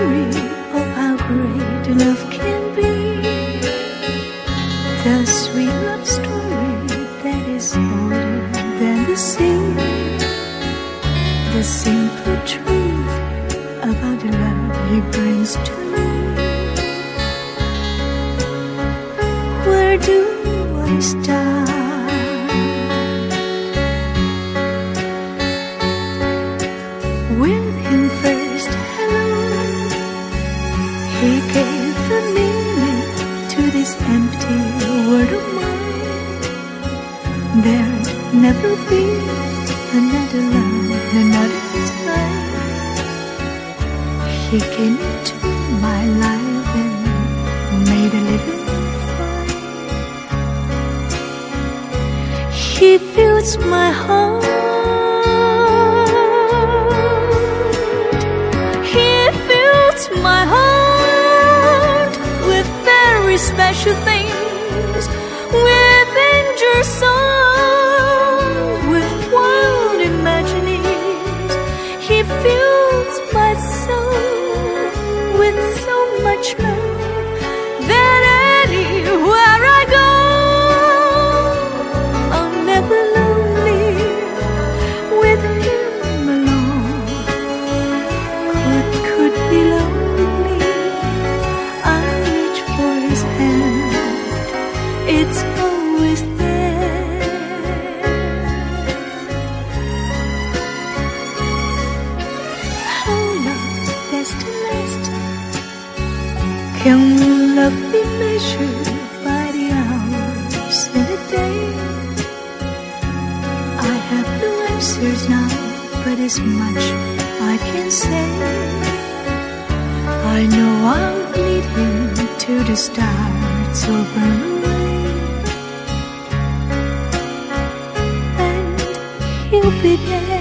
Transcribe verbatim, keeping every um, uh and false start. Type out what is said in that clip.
story of how great love can be, the sweet love story that is older than the sea, the simple truth about the love he brings to me. Where do I start? With him first, hello, he gave the meaning to this empty world of mine. There'd never be another love, another time. He came into my life and made a living fine. He fills my heart, he fills my heart with very special things, with angel songs, with wild imaginings. He fills my soul with so much love that anywhere I go, I'm never lonely with him alone. Could, could be lonely, I reach for his hand, it's always there. How long does it last? Can love be measured by the hours in a day? I have no answers now, but as much I can say. I know I'll lead him to the stars will burn away, and he'll be there.